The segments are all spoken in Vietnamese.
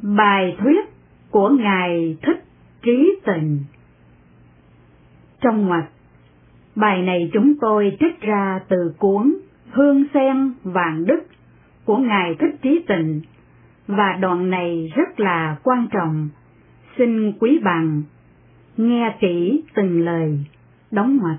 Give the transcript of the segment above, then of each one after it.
Bài thuyết của Ngài Thích Trí Tịnh. Trong ngoặc, bài này chúng tôi trích ra từ cuốn Hương Sen Vạn Đức của Ngài Thích Trí Tịnh, và đoạn này rất là quan trọng. Xin quý bạn nghe kỹ từng lời. Đóng ngoặc.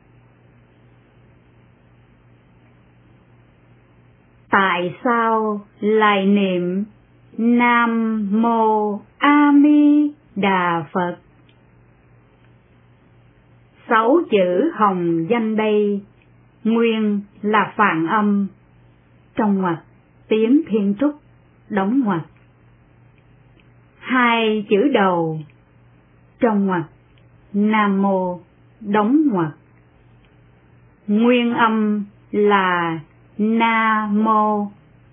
Tại sao lại niệm Nam Mô A Di Đà Phật? 6 chữ hồng danh đây nguyên là phạn âm. Trong ngoặc tiếng Thiên Trúc. Đóng ngoặc. 2 chữ đầu. Trong ngoặc Nam Mô. Đóng ngoặc. Nguyên âm là Na Mô.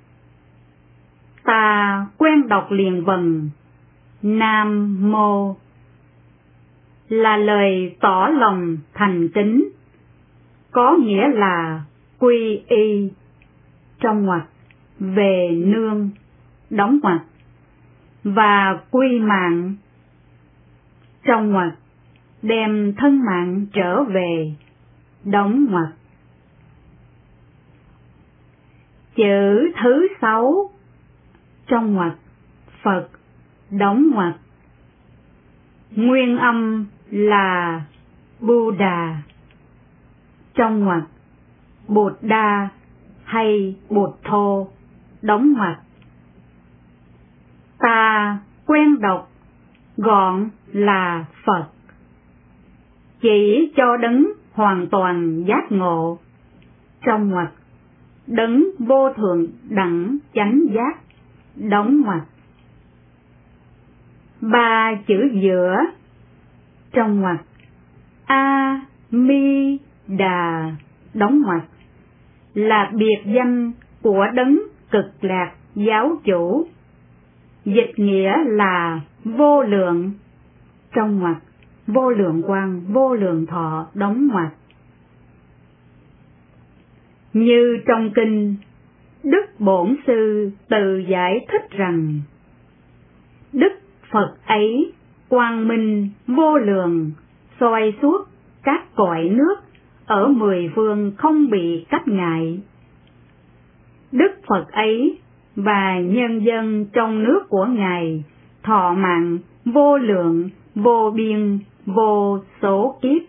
Ta quen đọc liền vần Nam Mô là lời tỏ lòng thành kính, có nghĩa là quy y. Trong ngoặc về nương. Đóng ngoặc. Và quy mạng. Trong ngoặc đem thân mạng trở về. Đóng ngoặc. Chữ thứ 6. Trong ngoặc Phật. Đóng ngoặc. Nguyên âm là Buddha. Trong ngoặc Buddha hay Bụt Thô. Đóng ngoặc. Ta quen đọc gọn là Phật, chỉ cho đấng hoàn toàn giác ngộ. Trong ngoặc đấng vô thượng đẳng chánh giác. Đóng ngoặc. 3 chữ giữa. Trong ngoặc A Mi Đà. Đóng ngoặc là biệt danh của đấng Cực Lạc giáo chủ, dịch nghĩa là vô lượng. Trong ngoặc vô lượng quang, vô lượng thọ. Đóng ngoặc. Như trong kinh, Đức Bổn Sư tự giải thích rằng Đức Phật ấy quang minh vô lượng, soi suốt các cõi nước ở 10 phương không bị cách ngại. Đức Phật ấy và nhân dân trong nước của Ngài thọ mạng vô lượng, vô biên, vô số kiếp.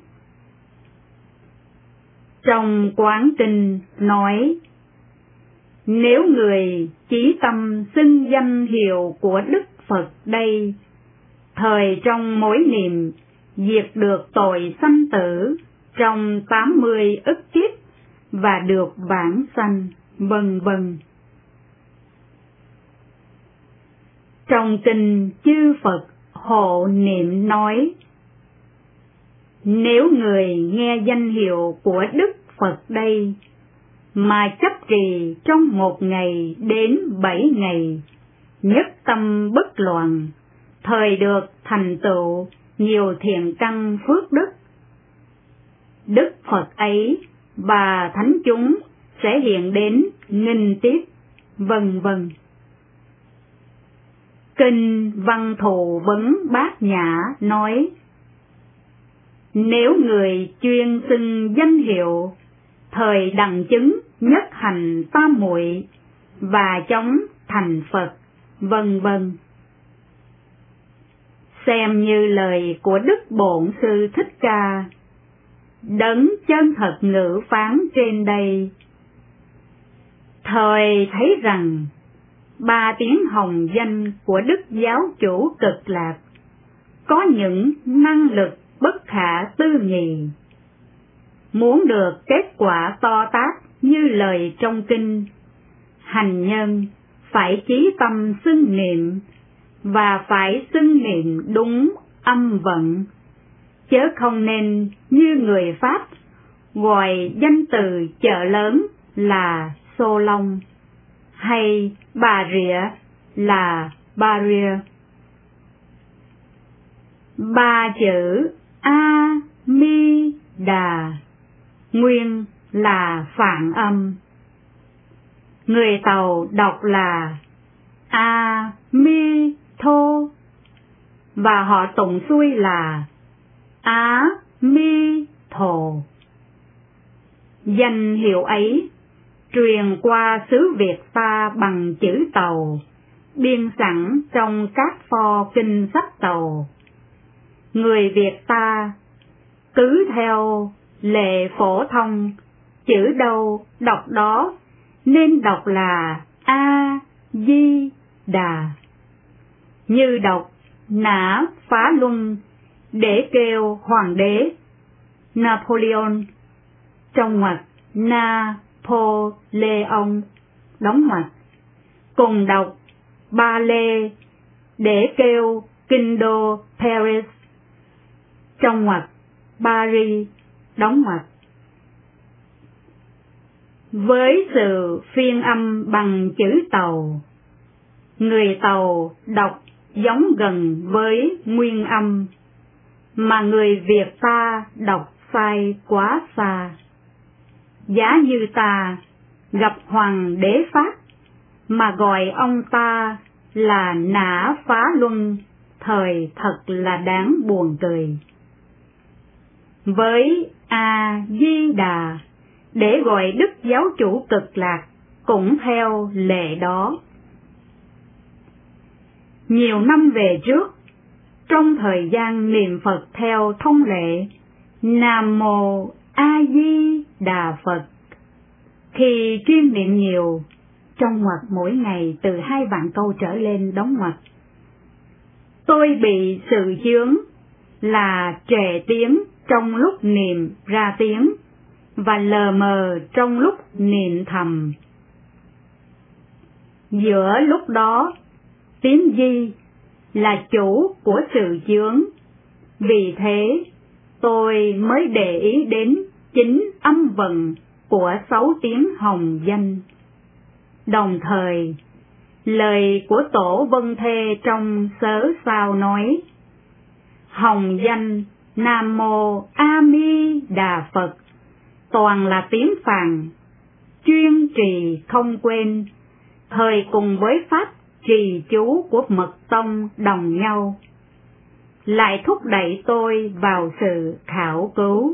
Trong Quán Kinh nói, nếu người chí tâm xưng danh hiệu của Đức Phật đây, thời trong mỗi niệm diệt được tội sanh tử trong 80 ức kiếp và được vãng sanh, vân vân. Trong kinh chư Phật hộ niệm nói, nếu người nghe danh hiệu của Đức Phật đây mà chấp trì trong 1 ngày đến 7 ngày, nhất tâm bất loạn, thời được thành tựu nhiều thiện căn phước đức. Đức Phật ấy và thánh chúng sẽ hiện đến nghinh tiếp, vân vân. Kinh Văn Thù Vấn Bát Nhã nói, nếu người chuyên xưng danh hiệu, thời đặng chứng nhất hành tam muội và chóng thành Phật, vân vân. Xem như lời của Đức Bổn Sư Thích Ca, đấng chân thật ngữ phán trên đây. Thời thấy rằng 3 tiếng hồng danh của Đức Giáo chủ Cực Lạc có những năng lực bất khả tư nghị. Muốn được kết quả to tát như lời trong kinh, hành nhân phải chí tâm xưng niệm, và phải xưng niệm đúng âm vận, chớ không nên như người Pháp gọi danh từ chợ lớn là Xô Long, hay Bà Rịa là Ba Ria. 3 chữ A Mi Đà nguyên là phạn âm. Người Tàu đọc là A Mi và họ tụng xuôi là Á Mi Thồ. Danh hiệu ấy truyền qua xứ Việt ta bằng chữ Tàu, biên sẵn trong các pho kinh sách Tàu. Người Việt ta cứ theo lệ phổ thông, chữ đâu đọc đó, nên đọc là A Di Đà. Như đọc Nã Phá Luân để kêu hoàng đế Napoleon, trong ngoặc Na-po-lê-ông, đóng ngoặc, cùng đọc Ba Lê để kêu kinh đô Paris, trong ngoặc Paris, đóng ngoặc. Với sự phiên âm bằng chữ Tàu, người Tàu đọc giống gần với nguyên âm, mà người Việt ta đọc sai quá xa. Giá như ta gặp Hoàng đế Pháp mà gọi ông ta là Nã Phá Luân, thời thật là đáng buồn cười. Với A Di Đà để gọi Đức Giáo chủ Cực Lạc cũng theo lệ đó. Nhiều năm về trước, trong thời gian niệm Phật theo thông lệ Nam Mô A Di Đà Phật, khi chuyên niệm nhiều, trong ngoặc mỗi ngày từ 2 vạn câu trở lên, đóng ngoặc, tôi bị sự chướng là trệ tiếng trong lúc niệm ra tiếng và lờ mờ trong lúc niệm thầm. Giữa lúc đó, tiếng Di là chủ của sự chướng, vì thế tôi mới để ý đến chính âm vần của 6 tiếng hồng danh. Đồng thời, lời của Tổ Vân Thê trong Sớ Sao nói: hồng danh Nam Mô A Di Đà Phật toàn là tiếng Phạn, chuyên trì không quên, thời cùng với pháp trì chú của mật tông đồng nhau, lại thúc đẩy tôi vào sự khảo cứu.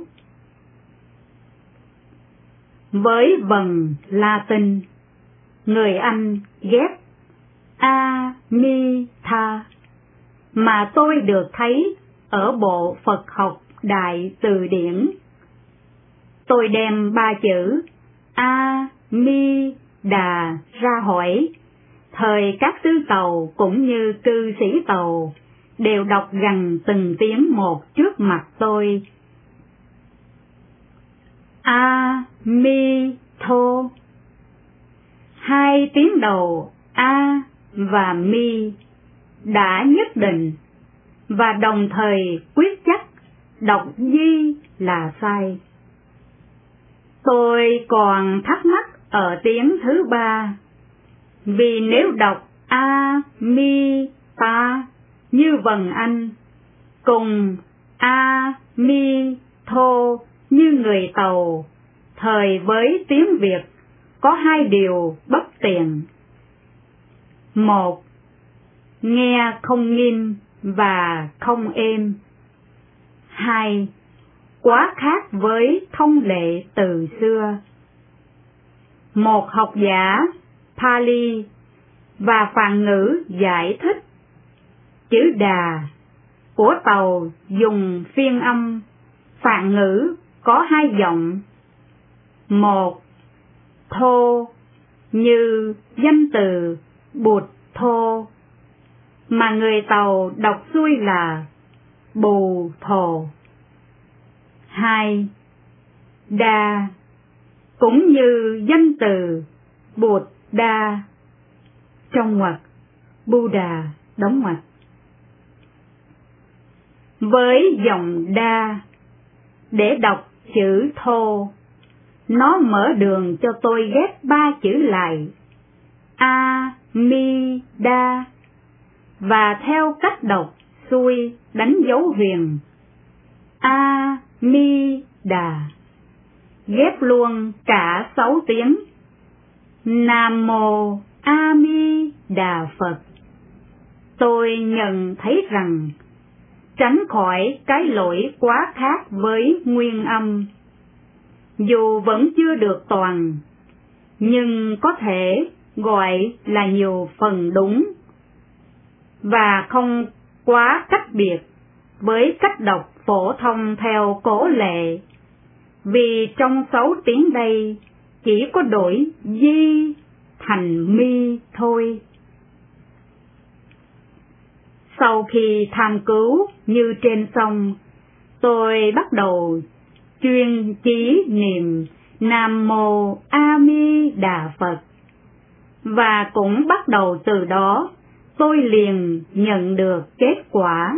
Với vần Latin, người Anh ghép A Mi Tha, mà tôi được thấy ở bộ Phật học Đại Từ Điển. Tôi đem 3 chữ A Mi Đà ra hỏi, thời các sư Tàu cũng như cư sĩ Tàu đều đọc gần từng tiếng một trước mặt tôi. A Mi Thô. 2 tiếng đầu A và Mi đã nhất định và đồng thời quyết chắc đọc Di là sai. Tôi còn thắc mắc ở tiếng thứ 3, vì nếu đọc A Mi Ta như vần Anh, cùng A Mi Thô như người Tàu, thời với tiếng Việt có 2 điều bất tiện. 1. Nghe không nghiêm và không êm. 2. Quá khác với thông lệ từ xưa. Một học giả Pali và Phạn ngữ giải thích chữ Đà của Tàu dùng phiên âm Phạn ngữ có 2 giọng. 1. Thô như danh từ Bụt Thô, mà người Tàu đọc xuôi là Bù Thồ. 2. Đa cũng như danh từ Bụt Đa, trong ngoặc Buddha, đóng ngoặc. Với dòng Đa để đọc chữ Thô, nó mở đường cho tôi ghép 3 chữ lại A Mi Đa và theo cách đọc xuôi đánh dấu huyền A Mi Đà, ghép luôn cả 6 tiếng Nam Mô A Mi Đà Phật. Tôi nhận thấy rằng tránh khỏi cái lỗi quá khác với nguyên âm. Dù vẫn chưa được toàn, nhưng có thể gọi là nhiều phần đúng, và không quá cách biệt với cách đọc phổ thông theo cổ lệ, vì trong 6 tiếng đây chỉ có đổi di thành mi thôi. Sau khi tham cứu như trên xong, tôi bắt đầu chuyên chí niệm Nam Mô A Di Đà Phật, và cũng bắt đầu từ đó tôi liền nhận được kết quả.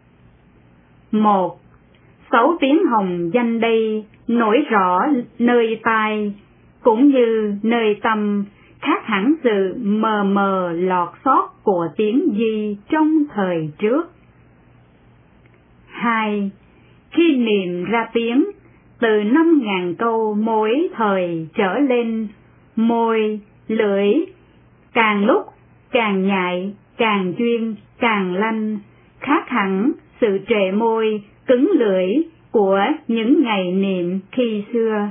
1. 6 tiếng hồng danh đây nổi rõ nơi tai cũng như nơi tâm, khác hẳn sự mờ mờ lọt xót của tiếng di trong thời trước. 2. Khi niệm ra tiếng, từ 5.000 câu mỗi thời trở lên, môi, lưỡi càng lúc càng nhạy, càng chuyên, càng lanh, khác hẳn sự trệ môi, cứng lưỡi của những ngày niệm khi xưa.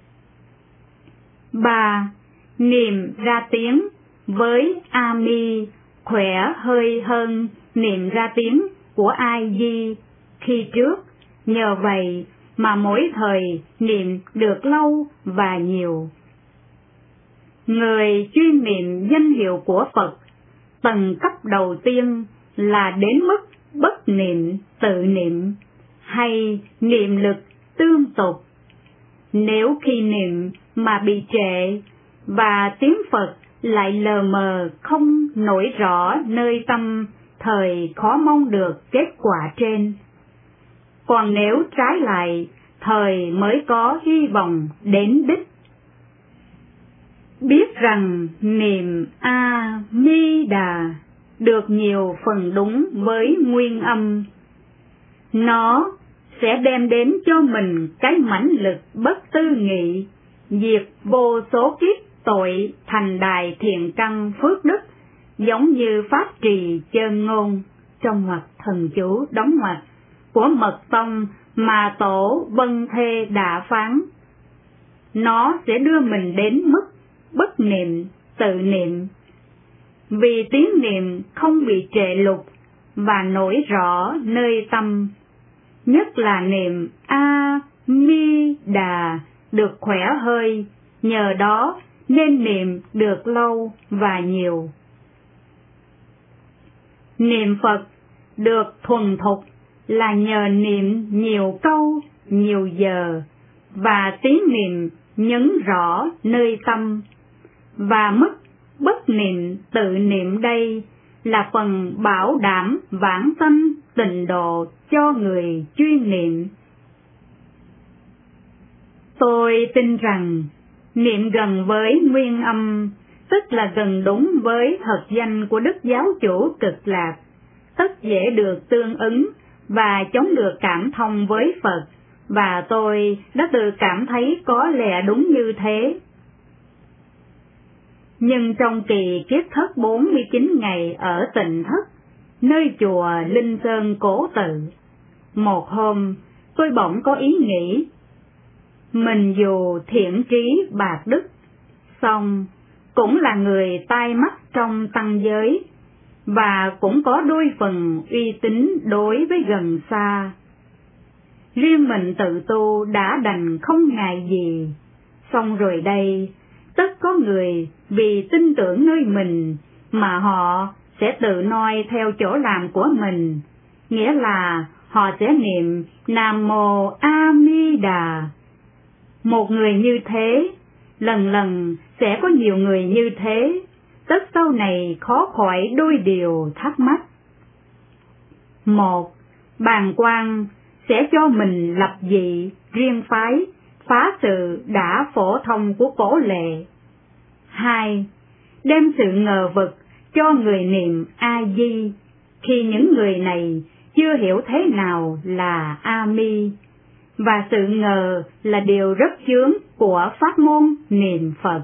3. Niệm ra tiếng với A Mi khỏe hơi hơn niệm ra tiếng của Ai Di khi trước, nhờ vậy mà mỗi thời niệm được lâu và nhiều. Người chuyên niệm danh hiệu của Phật, tầng cấp đầu tiên là đến mức bất niệm tự niệm hay niệm lực tương tục. Nếu khi niệm mà bị trệ và tiếng Phật lại lờ mờ không nổi rõ nơi tâm, thời khó mong được kết quả trên. Còn nếu trái lại, thời mới có hy vọng đến đích. Biết rằng niệm A Di Đà được nhiều phần đúng với nguyên âm, nó sẽ đem đến cho mình cái mãnh lực bất tư nghị, diệt vô số kiếp tội thành đài thiện căn phước đức, giống như pháp trì chân ngôn trong ngoặc thần chú đóng ngoặc của mật tông mà tổ Vân Thê đã phán. Nó sẽ đưa mình đến mức bất niệm tự niệm, vì tiếng niệm không bị trệ lục và nổi rõ nơi tâm, nhất là niệm A Mi Đà được khỏe hơi, nhờ đó nên niệm được lâu và nhiều. Niệm Phật được thuần thục là nhờ niệm nhiều câu, nhiều giờ, và tiếng niệm nhấn rõ nơi tâm, và mức bất niệm tự niệm đây là phần bảo đảm vãng sanh tịnh độ cho người chuyên niệm. Tôi tin rằng niệm gần với nguyên âm, tức là gần đúng với thật danh của Đức Giáo Chủ Cực Lạc, tất dễ được tương ứng và chống được cảm thông với Phật, và tôi đã tự cảm thấy có lẽ đúng như thế. Nhưng trong kỳ kiết thất 49 ngày ở Tịnh Thất, nơi chùa Linh Sơn Cổ Tự, một hôm tôi bỗng có ý nghĩ, mình dù thiện trí bạc đức, song cũng là người tai mắt trong tăng giới, và cũng có đôi phần uy tín đối với gần xa. Riêng mình tự tu đã đành không ngại gì, song rồi đây, tất có người vì tin tưởng nơi mình mà họ sẽ tự noi theo chỗ làm của mình, nghĩa là họ sẽ niệm Nam Mô A Di Đà. Một người như thế, lần lần sẽ có nhiều người như thế, tất sau này khó khỏi đôi điều thắc mắc. 1. Bàng quan sẽ cho mình lập dị, riêng phái, phá sự đã phổ thông của cổ lệ. 2. Đem sự ngờ vực cho người niệm A-di, khi những người này chưa hiểu thế nào là A-mi, và sự ngờ là điều rất chướng của pháp môn niệm Phật.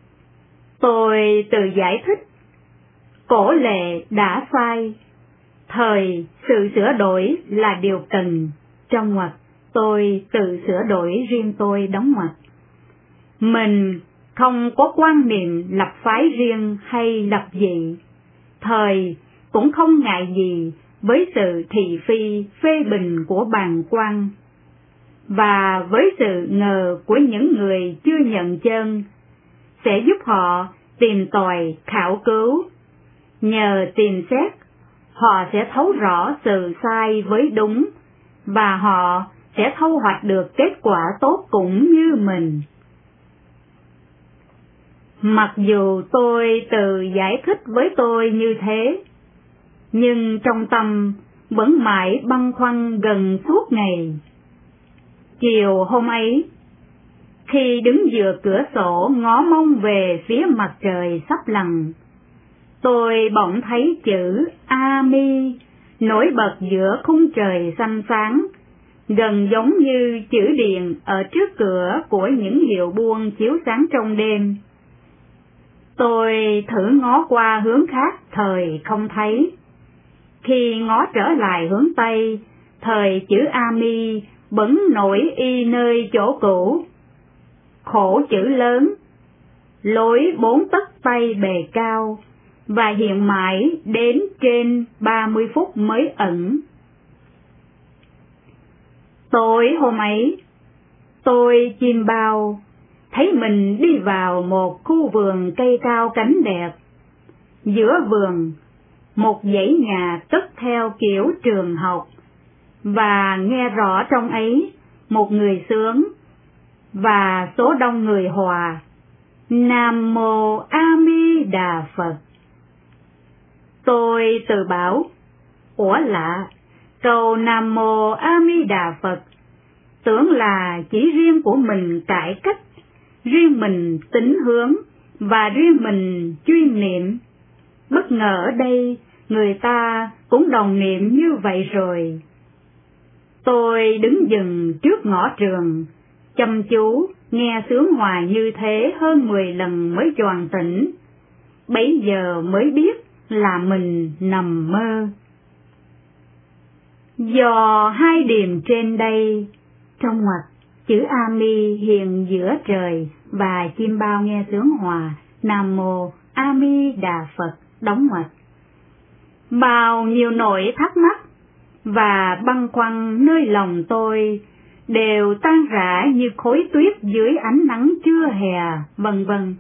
Tôi tự giải thích, cổ lệ đã sai. Thời sự sửa đổi là điều cần, trong ngoặc tôi tự sửa đổi riêng tôi đóng ngoặc. Mình không có quan niệm lập phái riêng hay lập dị, thời cũng không ngại gì với sự thị phi phê bình của bàng quan, và với sự ngờ của những người chưa nhận chân, sẽ giúp họ tìm tòi khảo cứu. Nhờ tìm xét, họ sẽ thấu rõ sự sai với đúng, và họ sẽ thu hoạch được kết quả tốt cũng như mình. Mặc dù tôi tự giải thích với tôi như thế, nhưng trong tâm vẫn mãi băn khoăn gần suốt ngày. Chiều hôm ấy, khi đứng dựa cửa sổ ngó mông về phía mặt trời sắp lặn, tôi bỗng thấy chữ Ami nổi bật giữa khung trời xanh sáng, gần giống như chữ điện ở trước cửa của những hiệu buôn chiếu sáng trong đêm. Tôi thử ngó qua hướng khác, thời không thấy. Khi ngó trở lại hướng Tây, thời chữ Ami vẫn nổi y nơi chỗ cũ. Khổ chữ lớn, lối 4 tấc tay bề cao, và hiện mãi đến trên 30 phút mới ẩn. Tối hôm ấy, tôi chim bao, thấy mình đi vào một khu vườn cây cao cánh đẹp. Giữa vườn, một dãy nhà cất theo kiểu trường học, và nghe rõ trong ấy một người sướng và số đông người hòa: Nam Mô A Di Đà Phật. Tôi tự bảo, ủa lạ, câu Nam Mô A Di Đà Phật tưởng là chỉ riêng của mình cải cách, riêng mình tín hướng và riêng mình chuyên niệm. Bất ngờ ở đây người ta cũng đồng niệm như vậy rồi. Tôi đứng dừng trước ngõ trường, chăm chú nghe sướng hòa như thế hơn 10 lần mới choàng tỉnh. Bấy giờ mới biết là mình nằm mơ. Do hai điểm trên đây, trong ngoặc chữ Ami hiện giữa trời và chim bao nghe sướng hòa Nam Mô A Di Đà Phật đóng ngoặc. Bao nhiêu nỗi thắc mắc và băn khoăn nơi lòng tôi đều tan rã như khối tuyết dưới ánh nắng trưa hè, vân vân.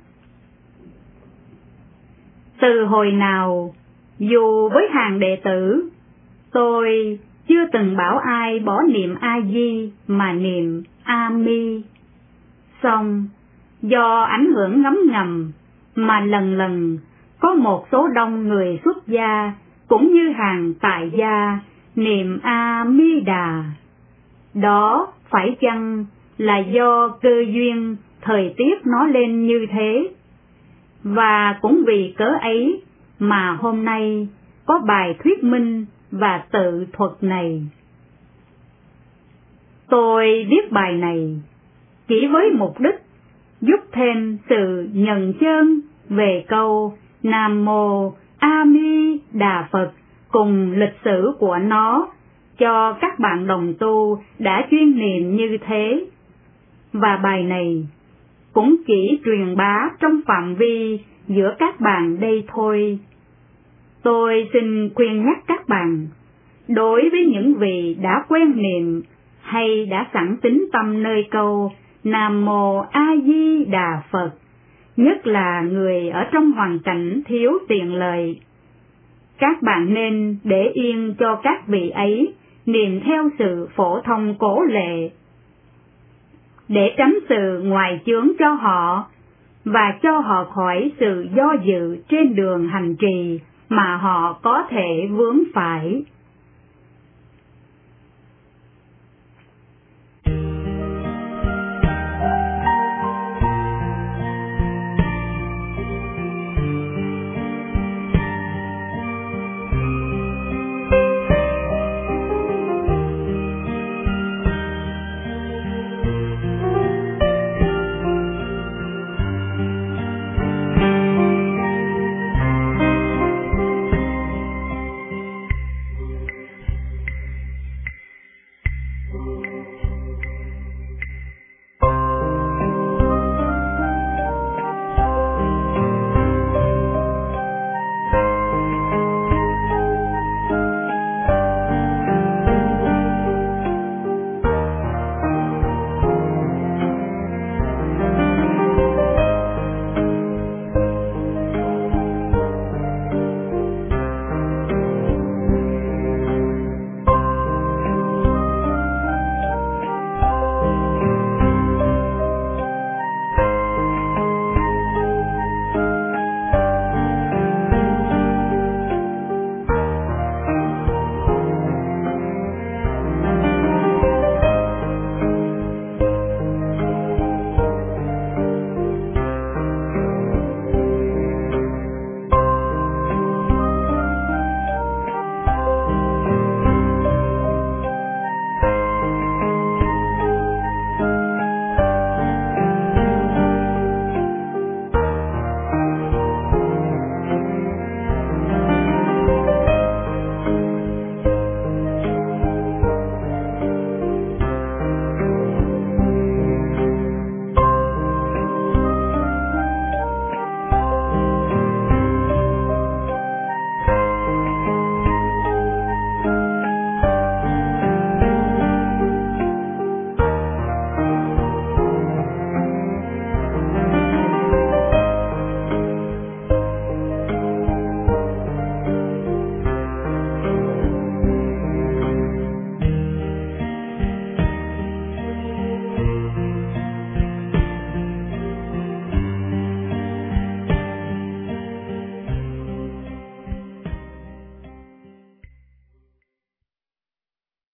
Từ hồi nào, dù với hàng đệ tử, tôi chưa từng bảo ai bỏ niệm A-di mà niệm A-mi. Song, do ảnh hưởng ngấm ngầm mà lần lần có một số đông người xuất gia cũng như hàng tại gia niệm A-mi-đà. Đó phải chăng là do cơ duyên thời tiết nó lên như thế? Và cũng vì cớ ấy mà hôm nay có bài thuyết minh và tự thuật này. Tôi viết bài này chỉ với mục đích giúp thêm sự nhận chân về câu Nam Mô A Di Đà Phật cùng lịch sử của nó cho các bạn đồng tu đã chuyên niệm như thế. Và bài này cũng chỉ truyền bá trong phạm vi giữa các bạn đây thôi. Tôi xin khuyên nhắc các bạn, đối với những vị đã quen niệm hay đã sẵn tín tâm nơi câu Nam Mô A Di Đà Phật, nhất là người ở trong hoàn cảnh thiếu tiền lợi, các bạn nên để yên cho các vị ấy niệm theo sự phổ thông cổ lệ, để tránh sự ngoại chướng cho họ và cho họ khỏi sự do dự trên đường hành trì mà họ có thể vướng phải.